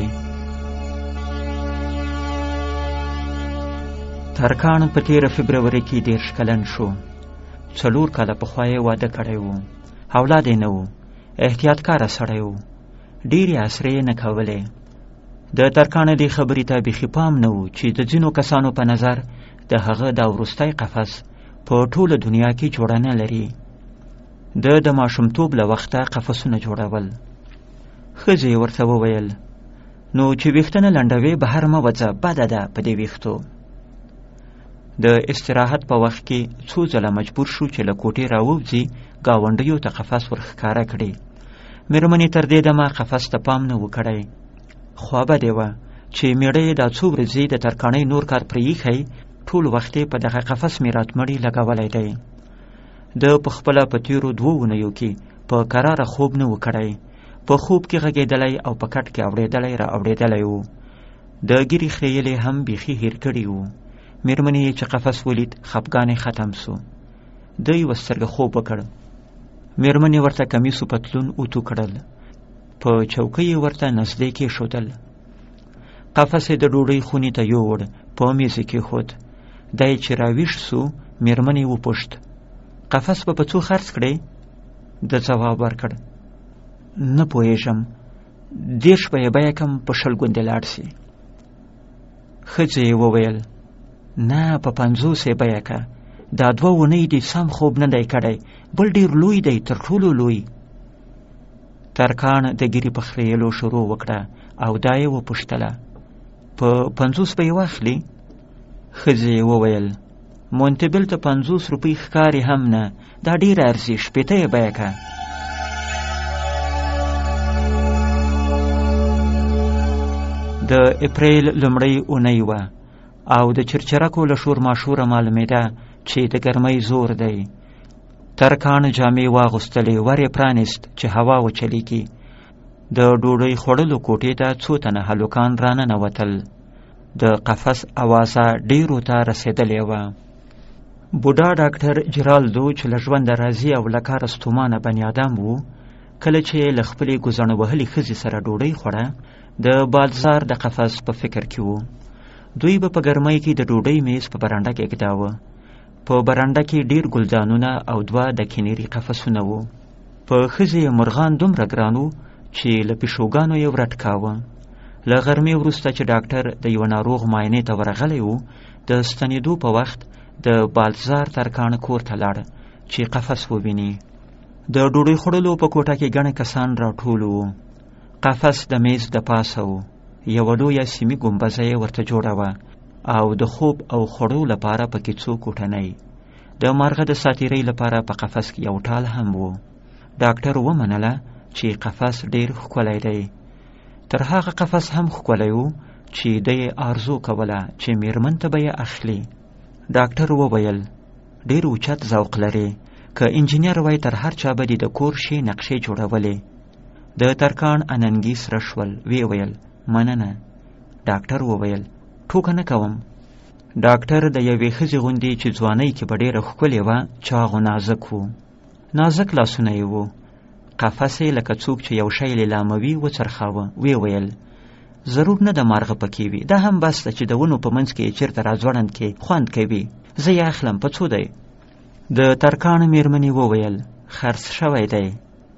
ترکاڼ په تېره فبروري کې دېرش کلن شو. څلور کاله پخوا یې واده کړی و. اولاد یې نه و. احتیاط کاره سړی و. ډېرې اسرې یې نه کولې. د ترکاڼه دې خبرې ته بیخي پام نه و چې د ځینو کسانو په نظر د هغه دا وروستی قفس په ټوله دنیا کې جوړه نه لري. د د ماشومتوب له وخته قفسونه جوړول. ښځې یې ورته وویل نو چې ویښته نه لنډوې بهر مه وځه، بده ده په دې ویښتو. د استراحت په وخت کې څو ځله مجبور شو چې له کوټې راووځي ګاونډیو ته قفس ورښکاره کړي. مېرمنې تر دې دمه قفس ته پام نه و کړی. خوابدې وه چې مېړه یې دا څو ورځې د ترکاڼۍ نور کار پرې ایښی، ټول وخت یې په دغه قفس میرات مړی لګولی دی. د پخپله په تېرو دوو اونیو کې په کراره خوب نه و کړی. په خوب کې غږېدلی او په کټ کې اورېدلی را اورېدلی و. د ګیرې خرییلې هم بیخي هیر کړي وو. مېرمنې یې چې قفس ولید خفګان یې ختم سو. ده یوه سترګه خوب وکړ. مېرمنې ورته کمیس و پتلون اوتو کړل. په چوکۍ یې ورته نزدې کېښودل. قفس یې د ډوډۍ خونې ته یووړ، په میز یې کېښود. دی چې راویښ سو مېرمنې یې وپوښت قفس به په څو خرڅ کړې؟ ده ځواب ورکړ نه پوهېږم، دېرش به یې بیه کم، په شل ګوندې لاړ سي. ښځې یې وویل نه په پنځوس یې بیه که، دا دوه اونۍ دې سم خوب نه دی کړی، بل ډېر لوی دی، تر ټولو لوی. ترکاڼ د ګیرې په خریلو شروع وکړه او دا یې وپوښتله په پنځوس به یې واخلي؟ ښځې یې وویل مونتبل ته پنځوس روپۍ ښکاري هم نه، دا ډېره ارزي، شپېته یې بیه که. د اپریل لومړۍ اونۍ وه او د چرچرکو له شور ماشوره معلومېده چې د ګرمۍ زور دی. ترکاڼ جامې واغوستلې، ور یې پرانیست چې هوا وچلیږي. د ډوډۍ خوړلو کوټې ته څو تنه هلکان راننوتل. د قفس اوازه ډېرو ته رسېدلې وه. بوډا ډاکټر جرالدو چې له ژونده راضي او له کاره ستومانه بنیادم و، کله چې له خپلې ګوزڼه وهلې ښځې سره ډوډۍ خوړه د بالزار د قفس په فکر کې و. دوی به په ګرمۍ کې د ډوډۍ میز په برنډه کې ږداوه. په برنډه کې ډېر ګلدانونه او دوه د کینیري قفسونه وو. په ښځې مرغان دومره ګران وو چې له پیشوګانو یې ورټ کاوه. له غرمې وروسته چې ډاکټر د یوه ناروغ معاینې ته ورغلی و، د ستنېدو په وخت د بالزار ترکاڼ کور ته لاړ چې قفس وویني. د ډوډۍ خوړلو په کوټه کې ګڼه کسان راټول وو. قفس د میز د پاسه و. یوه لویه سیمي ګمبزه یې ورته جوړه وه او د خوب او خوړو لپاره پکې څو کوټنۍ. د مارغه د ساتیرۍ لپاره په قفس کې یو ټال هم و. ډاکټر ومنله چې قفس ډېر ښکلی دی. تر هغه قفس هم ښکلی و چې ده یې آرزو کوله چې میرمن ته به یې اخلي. ډاکټر وویل ډېر اوچت ذوق لرې، که انجینر وای تر هر چا به دې د کور شي نقشې جوړولې. د ترکاڼ اننګي سره شول. ویې ویل مننه. ډاکټر وویل ټوکه نه کوم. ډاکټر د یوې ښځې غوندې چې ځوانۍ کې به ډېره ښکلې وه، چاغ و نازک و. نازک لاسونه یې وو. قفس یې لکه څوک چې یو شی لیلاموي وڅرخاوه. ویې ویل ضرور نه د مارغه پکې وي، دا هم بس ده چې د ونو په منځ کې یې چېرته راځوړند کې خوند کوي. زه یې اخلم، په څو دی؟ د ترکاڼ مېرمنې وویل خرڅ شوی دی.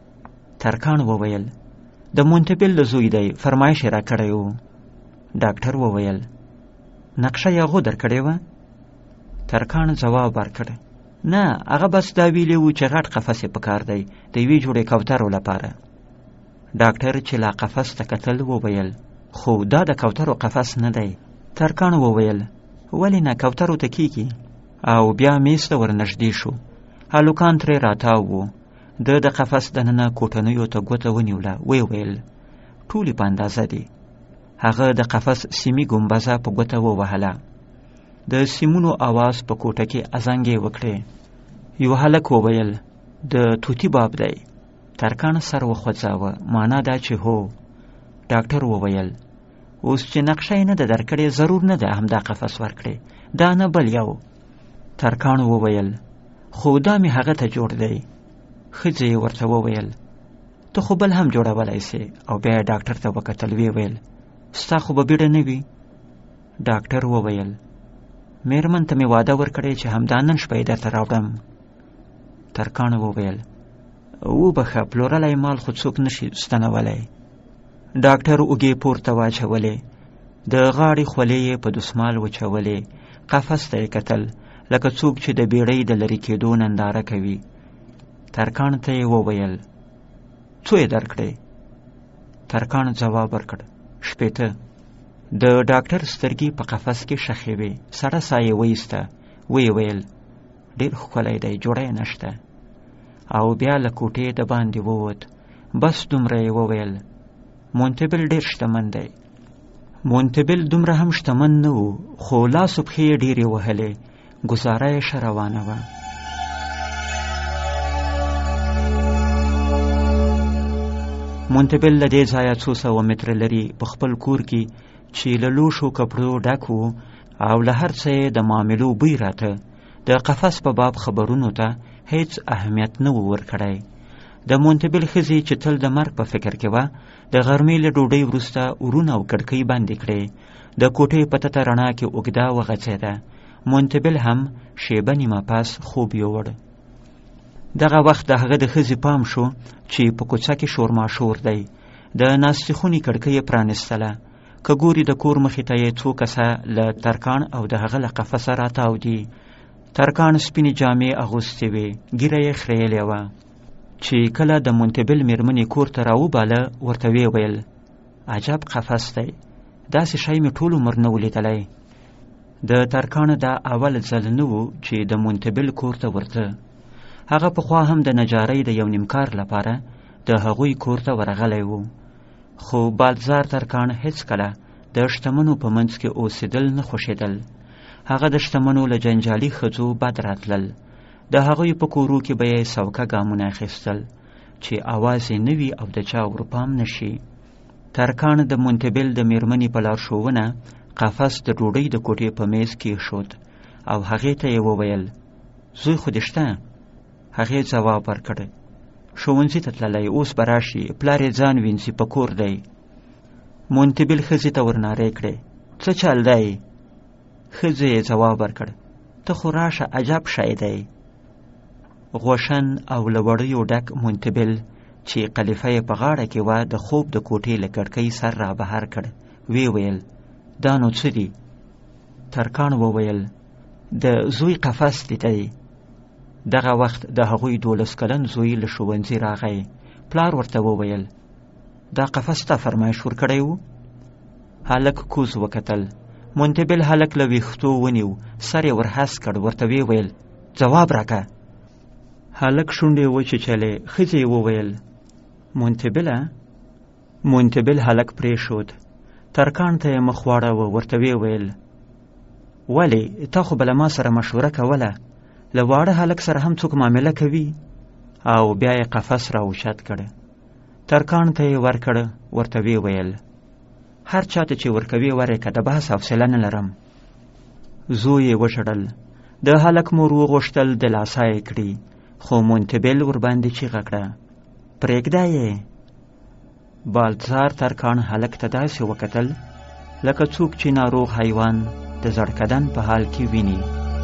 ترکاڼ وویل د مونتبل له زوی دی، فرمایش یې را کړی و. ډاکټر وویل نقشه یې هغو در کړې وه؟ ترکاڼ ځواب ورکړ نه، هغه بس دا ویلې وو چې غټ قفس یې پکار دی د یوې جوړې کوترو لپاره. ډاکټر چې لا قفس ته کتل وویل خو دا د کوترو قفس نه دی. ترکاڼ وویل ولې نه، کوترو ته کیږي. او بیا میز ته ورنږدې شو. هلکان ترې راتاو وو. ده د قفس دننه کوټنیو ته ګوته ونیوله. ویې ویل ټولې په اندازه دي. هغه د قفس سیمي ګمبزه په ګوته ووهله. د سیمونو آواز په کوټه کې ازنګې وکړې. یو هلک وویل د توتي باب دی. ترکان سر وخوځاوه، معنا دا چې هو. ډاکټر وویل اوس چې نقشه یې نه ده درکړې ضرور نه ده همدا قفس ورکړې، دا نه بل یو. ترکان وویل خو دا مې هغه ته جوړ دی. ښځې یې ورته وویل ته خو بل هم جوړولی سې. او بیا یې ډاکټر ته وکتل، ویې ویل ستا خو به بیړه نه وي. ډاکټر وویل میرمن ته مې واده ورکړی چې همدا نن شپه یې درته راوړم. ترکان وویل وبخه پلورلی مال خو څوک نشي ستنولی. ډاکټر اوږې پورته واچولې، د غاړې خولې یې په دسمال وچولې، قفس ته یې کتل لکه څوک چې د بیړۍ د لرې کېدو ننداره کوي. ترکان ته یې وویل څو یې درکړې؟ ترکان ځواب ورکړ شپېته. د ډاکټر سترګې په قفس کې ښخې وې، سړه ساه یې وایسته، ویې ویل ډېر ښکلی دی، جوړه یې نشته. او بیا له کوټې د باندې ووت. بس دومره یې وویل مونتبل ډېر شتمن دی. مونتبل دومره هم شتمن نه و، خو لاسو پښې یې ډېرې وهلې، ګزاره یې ښه روانه وه. مونتبل له دې ځایه څو سوه متره لري په خپل کور کې چې له لوښو کپړو ډک و او له هر څه یې د معاملو بوی راته، د قفس په باب خبرونو ته هیڅ اهمیت نه و ورکړی. د مونتبل ښځې چې تل د مرګ په فکر کې وه، د غرمې له ډوډۍ وروسته ورونه او کړکۍ بندې کړې. د کوټې په تته رڼا کې اوږده وغځېده. مونتبل هم شیبه نیمه پاس خوب یووړ. دغه وخت د هغه د ښځې پام شو چې په کوڅه کې شورماشور دی. د ناستې خونې کړکۍ یې پرانستله. که ګوري د کور مخې ته یې څو کسه له ترکان او د هغه له قفسه راتاو دي. ترکان سپینې جامې اغوستې وې، ږیره یې خریلې وه. چې کله د مونتبل میرمنې کور ته راوباله ورته ویې ویل عجب قفس دی، داسې شی مې ټول عمر نه و لیدلی. د ترکانو دا اول ځل نه و چې د مونتبل کور ته ورته. هغه پخوا هم د نجارۍ د یو نیمکار لپاره د هغوی کور ته ورغلی و. خو بالزار ترکان هیڅکله د شتمنو په منځ کې اوسېدل نه خوښېدل. هغه د شتمنو له جنجالي ښځو بد راتلل. د هغوی په کورو کې به یې سوکه ګامونه اخیستل چې اواز یې نه وي او د چا ورپام نه شي. ترکان د مونتبل د میرمنې په لارښوونه قفس د ډوډۍ د کوټې په میز کېښود او هغې ته یې وویل زوی خو دې شته؟ هغې ځواب ورکړ ښوونځي ته تللی، اوس به راشي، پلار یې ځان وینځي، په کور دی. مونتبل ښځې ته ورنارې کړې څه چل دی؟ ښځې یې ځواب ورکړ ته خو راشه، عجب شی دی. غوښن او له وړیو ډک مونتبل چې قلیفه یې په غاړه کې وه د خوب د کوټې له کړکۍ سر را بهر کړ. وی ویل دا نو څه دي؟ ترکان وویل د زوی قفس لیدی. دغه وخت د هغوی دولس کلن زوی له ښوونځي راغی. پلار ورته وویل دا قفس ته فرمایش ورکړی و؟ هلک کوز وکتل. مونتبل هلک له ویښتو ونیو، سر یې ورهس کړ، ورته ویې ویل ځواب راکه. هلک شونډې وچیچلې. ښځې یې وویل مونتبله؟ مونتبل هلک پرېښود. ترکان ته یې مخ واړوه، ورته ویې ویل ولې تا خو به له ما سره مشوره کوله، له واړه هلک سره هم څوک معامله کوي؟ او بیا یې قفس را اوچت کړ. ترکان ته یې ورکړ، ورته ویې ویل هر چاته چې ورکوي ورکه، د بحث حوصله نه لرم. زوی یې وژړل. د هلک مور وغوښتل دلاسا یې کړي، خو مونتبل ورباندې چیغه کړه پرېږده یې. بالزار ترکان هلک ته داسې وکتل لکه څوک چې ناروغ حیوان د زړکدن په حال کې ویني.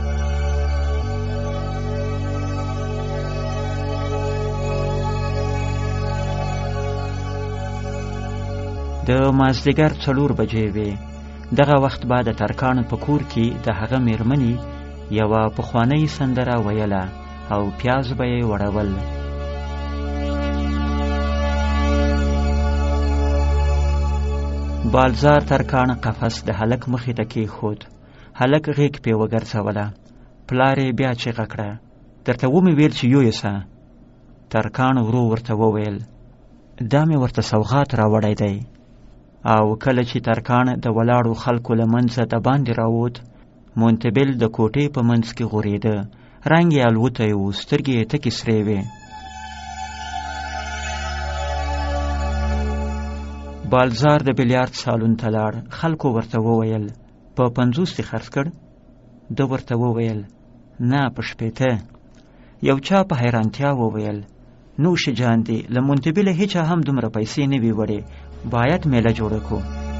د مازدیګر څلور بجې وې. دغه وخت به د ترکان په کور کې د هغه میرمنې یوه پخوانۍ سندره ویله او پیاز به یې وړول. بالزار ترکان قفس د هلک مخې ته کېښود. هلک غېږ پې وګرځوله. پلار یې بیا چیغه کړه درته ومې ویل چې یویسه. ترکان ورو ورته وویل دا مې ورته سوغات راوړی دی. او کله چې ترکان د ولاړو خلکو له منځه د باندې راووت، مونتبل د کوټې په منځ کې غورېده. رنګ یې الوتی و، سترګې یې تکې سرې وې. بالزار د بیلیارد سالون ته لاړ. خلکو ورته وویل په پنځوس دې خرڅ کړ؟ ده ورته وویل نه په شپېته. یو چا په حیرانتیا وویل نوش جان دی، له منتبله هیچا هم دومره پیسې نه وي وړې، باید میله جوړه کو.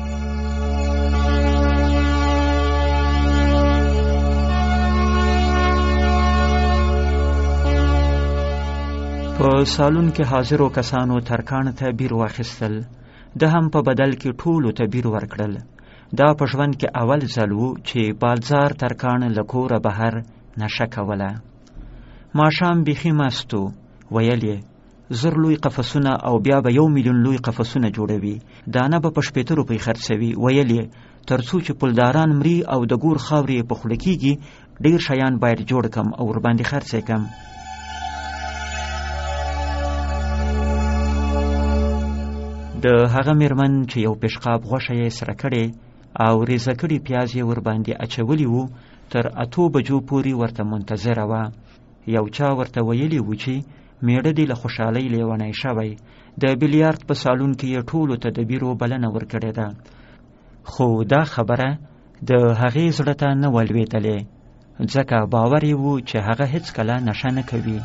په سالون کې حاضرو کسانو ترکاڼ ته بیر واخیستل، ده هم په بدل کې ټولو ته بیر ورکړل. دا په ژوند کې اول ځل و چې بالزار ترکاڼ له کوره بهر نشه کوله. ماښام بیخي مست و. ویل یې زر لوی قفسونه او بیا به یو میلیون لوی قفسونه جوړوي، دانه به په شپېته روپۍ خرڅوي. ویل یې تر څو چې پلداران مري او د ګور خاورې یې په خوله کېږي، ډېر شیان باید جوړ کم او ورباندې خرڅ کم. د هغه میرمن چې یو پېشقاب غوښه یې سره کړې او ریزه کړي پیاز یې ورباندې اچولی وو، تر اتو بجو پورې ورته منتظره وه. یو چا ورته ویلي و چې میړه دې له خوشحالۍ لیونی شوی. د بیلیارد په سالون کې یې ټولو ته د بیرو بلنه ورکړې ده، خو دا خبره د هغې زړه ته نه ولوېدلې، ځکه باور یې و چې هغه هېڅکله نشه نه کوي.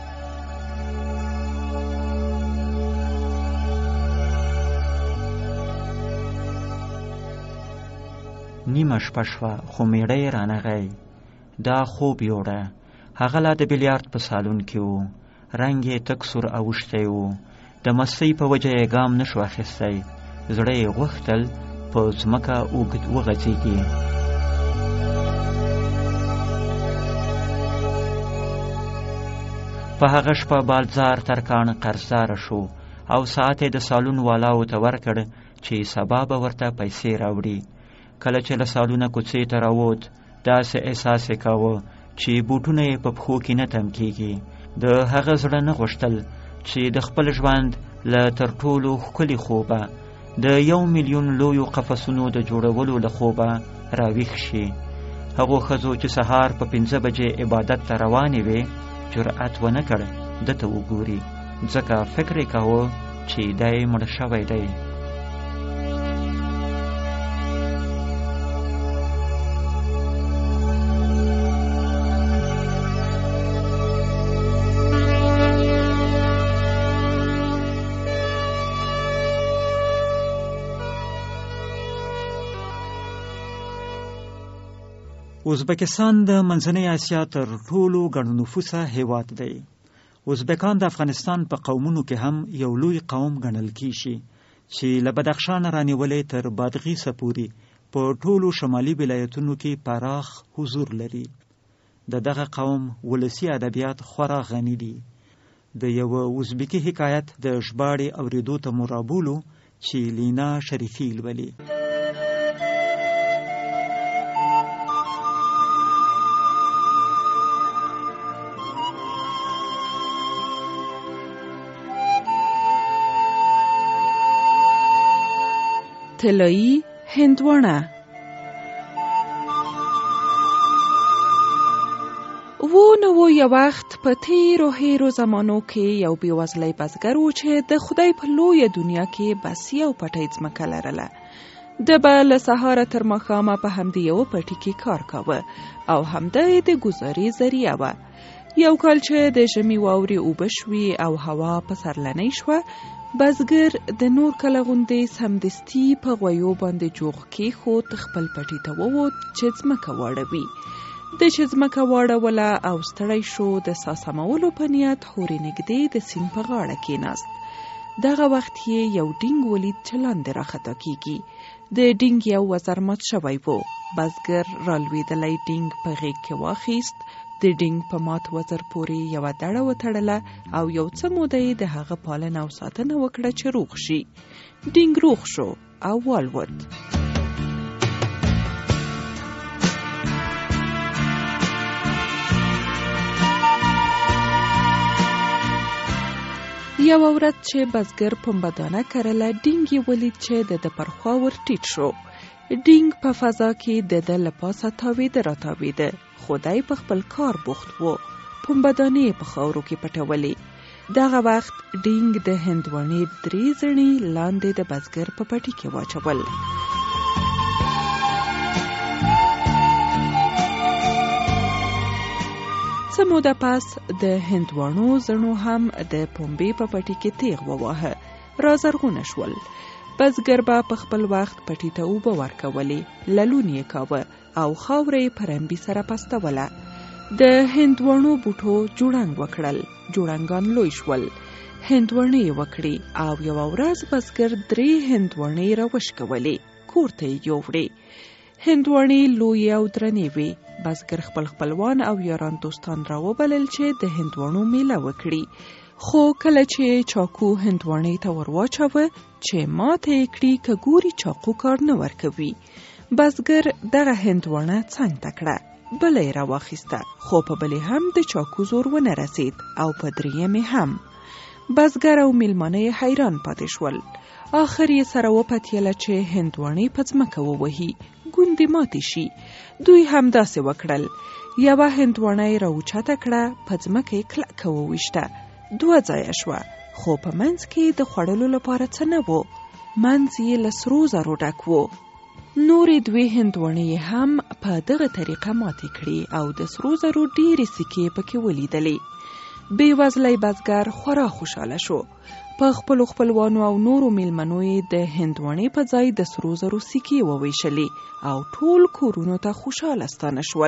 نیمه شپه شوه خو میړه یې رانغی. دا خوب یوړه. هغه لا د بیلیارد په سالون کې و، رنګ یې تک سور اوښتی و. د مستۍ په وجه یې ګام نشو اخیستی، زړه یې غوښتل په ځمکه اوږد وغځېږي. په هغه شپه بالزار ترکاڼ قرضداره شو او ساعت یې د سالون والاو ته ورکړ چې سبا به ورته پیسې راوړي. کله چې له سالونه کوڅې ته راووت، داسې احساس یې کاوه چې بوټونه یې په پښو کې نه تم کېږي. د هغه زړه نه غوښتل چې د خپل ژوند له تر ټولو ښکلي خوبه، د یو میلیون لویو قفسونو د جوړولو له خوبه راویښ شي. هغو ښځو چې سهار په پنځه بجې عبادت ته روانې وې جرأت ونه کړ ده ته وګوري، ځکه فکر یې کاوه چې دی مړ شوی دی. ازبکستان د منځنۍ اسیا تر ټولو ګڼ نفوسه هیواد دی. ازبکان د افغانستان په قومونو کې هم یو لوی قوم ګڼل کیږي چې له بدخشان رانیولې تر بادغیسه پورې په ټولو شمالي ولایتونو کې پراخ حضور لري. د دغه قوم ولسي ادبیات خورا غني دي. د یو ازبکی حکایت د ژباړې اورېدو ته مو رابولو چې لینا شریفي لولي. طلایی هندوانه. و نو یو وخت په تیرو هیرو زمانو کې یو بېوزلی بزګر و چې د خدای په لویه دنیا کې بس یو پټی ځمکه لرله. د به له سهاره تر ماښامه په همدې یو پټي کې کار کاوه او همدا یې د ګزارې ذریعه وه. یو کال چې د ژمي واورې اوبه شوې او هوا پسرلنۍ شوه، بزګر د نور کله غوندې سمدستي په غویو باندې جوغ کېښود، خپل پټي ته ووت چې ځمکه واړوي. د چې ځمکه واړوله او ستړی شو، د سا سمولو په نیت هورې نږدې د سیند په غاړه کېناست. دغه وخت یې یو ډینګ ولید چې لاندې راخطا کېږي. د ډینګ یو وزر مات شوی و. بزګر رالوېدلی ډینګ په غېږ کې واخیست، د ډینګ په مات وزر پورې یوه دړه وتړله او یو څه موده یې د هغه پالنه او ساتنه وکړه چې روغ شي. ډینګ روغ شو او والوت. یو ورځ چې بزګر پنبهدانه کرله، ډینګ یې ولید چې د ده پر خوا ور ټیټ شو. ډینګ په فضا کې د ده له پاسه تاوېده راتاوېده، خو دی په خپل کار بوخت و. پنبهدانې یې په خاورو کې پټولې. دغه وخت ډینګ د هندوانې درې زړې لاندې د بزګر په پټي کې واچول. څه موده پس د هندوانو زړو هم د پنبې په پټي کې تیغ وواهه، را زرغونه شول. بزګر به په خپل وخت پټي ته اوبه ورکولې، للون یې کاوه او خاوره یې په رمبي سره پستوله. د هندوانو بوټو جوړنګ وکړل، جوړنګان لوی شول، هندوانې یې وکړې او یوه ورځ بزګر درې هندوانې راوشکولې، کور ته یې یووړې. هندوانې لوی او درنې وې. بزګر خپل خپلوان او یاران دوستان راوبلل چې د هندوانو میله وکړي. خو کله چې چاقو هندوانې ته ور واچوه چې ماته یې کړي که ګوري چاقو کار نه ورکوي. بزګر دغه هندوانه څنګ ته کړه، بله یې راواخیسته، خو په بلې هم د چاقو زور ونه رسید او په درېیمې هم. بزګر او میلمانه یې حیران پاتې شول. آخر یې سره وپتیله چې هندوانې په ځمکه ووهي، ګوندې ماتې شي. دوی هم داسې وکړل. یوه هندوانه یې راوچته کړه، په ځمکه یې کلکه وویشته، دوه ځایه شوه، خو په منځ کې د خوړلو لپاره څه نه و. منځ یې له سرو زرو ډک و. نورې دوې هندوانې یې هم په دغه طریقه ماتې کړې او د سرو زرو ډېرې سکې پکې ولیدلې. بې وزلی بزګر خورا خوشحاله شو. په خپلو خپلوانو او نورو میلمنو یې د هندوانې په ځای د سرو زرو سکې وویشلې او ټول کورونو ته خوشحاله ستانه شول.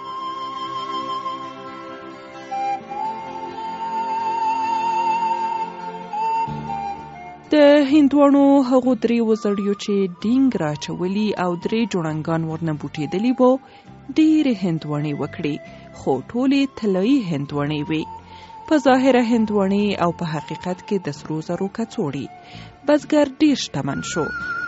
د هندوانو هغو درې وزړیو چې ډینګ راچولي او درې جوړنګان ورنه بوټېدلي وو، ډېرې هندوانې وکړې، خو ټولې طلایي هندوانې وې. په ظاهره هندوانې او په حقیقت کې د سرو زرو کڅوړې. بزګر ډېر شتمن شو.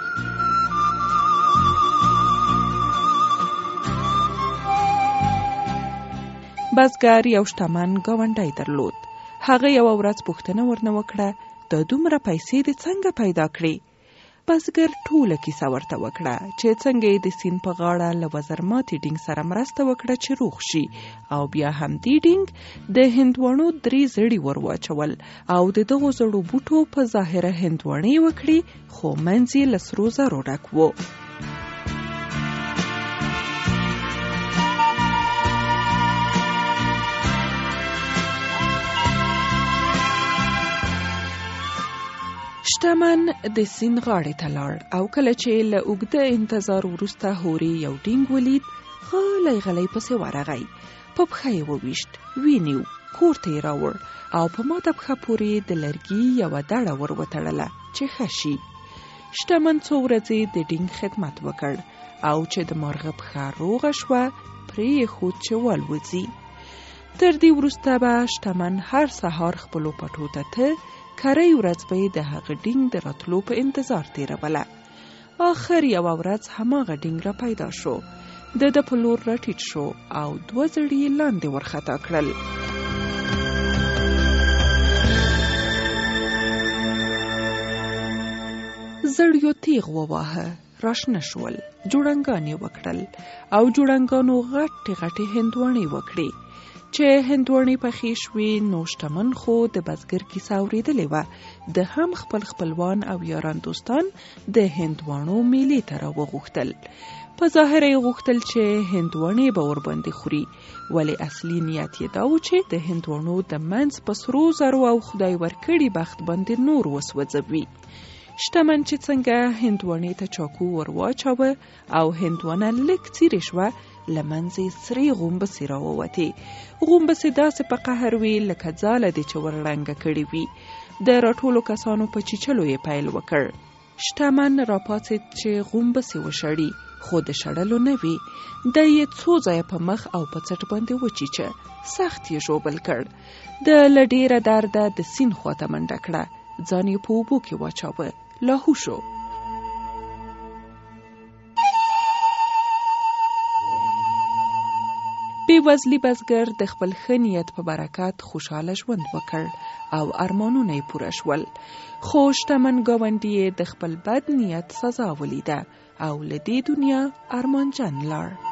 بزګر یو شتمن ګاونډی درلود. هغه یوه ورځ پوښتنه ورنه وکړه، دا دومره پیسې دې څنګه پیدا کړې؟ بزګر ټوله کیسه ورته وکړه چې څنګه یې د سیند په غاړه له وزرماتي ډینګ سره مرسته وکړه چې روغ شي، او بیا هم دې ډینګ د هندوانو درې زړي ور واچول او د دغو زړو بوټو په ظاهره هندوانې وکړې، خو منځ یې له سرو زرو ډک و. شتمن د سیند غاړې ته لاړ او کله چې له اوږده انتظار وروسته هورې یو ډینګ ولید، غلی غلی پسې ورغی، په پښه یې وویشت، وینیو، کور ته یې راوړ او په ماته پښه پورې د لرګي یوه دړه ور وتړله چې ښه شي. شتمن څو ورځې د ډینګ خدمت وکړ او چې د مارغه پښه روغه شوه، پرې یې ښود چې والوځي. تر دې وروسته به شتمن هر سهار خپلو پټو ته ته کری ورځ به د هغه ډینګ د راتلو په انتظار تیروله. آخر یوه ورځ هماغه ډینګ را پیدا شو، د ده په لور را ټیټ شو او دوه زړي یې لاندې ورخطا کړل. زړیو تیغ وواهه، راشنه شول، جوړنګان یې وکړل او جوړنګانو غټې غټې هندوانې وکړې. چې هندوانې پخې شوې، نو شتمن خو د بزګر کیسه اورېدلې وه. د هم خپل خپلوان او یاران دوستان د هندوانو میلې ته راوغوښتل. په ظاهره یې غوښتل چې هندوانې به ورباندې خوري، ولې اصلي نیت یې دا و چې د هندوانو د منځ په سرو زرو او خدای ورکړي بخت باندې نور وسوځوي. شتمن چې څنګه هندوانې ته چاقو ور واچوه او هندوانه لږ څیرې شوه، له منځه یې سرې غومبسې راووتې. غومبسې داسې په قهر وې لکه ځاله دې چې ور ړنګه کړې وي. د راټولو کسانو په چیچلو یې پیل وکړ. شتمن راپاڅېد چې غومبسې وشړي، خو د شړلو نه وي. دی یې څو ځایه په مخ او په څټ باندې وچیچه، سخت یې ژوبل کړ. د له ډېره درده د سیند خواته منډه کړه، ځان یې په اوبو کې واچاوه، لاهو شو. بې وزلی بزګر د خپل ښه نیت په برکت خوشحاله ژوند وکړ او ارمانونه یې پوره شول. خو شتمن ګاونډي یې د خپل بد نیت سزا ولیده او له دې دنیا ارمانجن لاړ.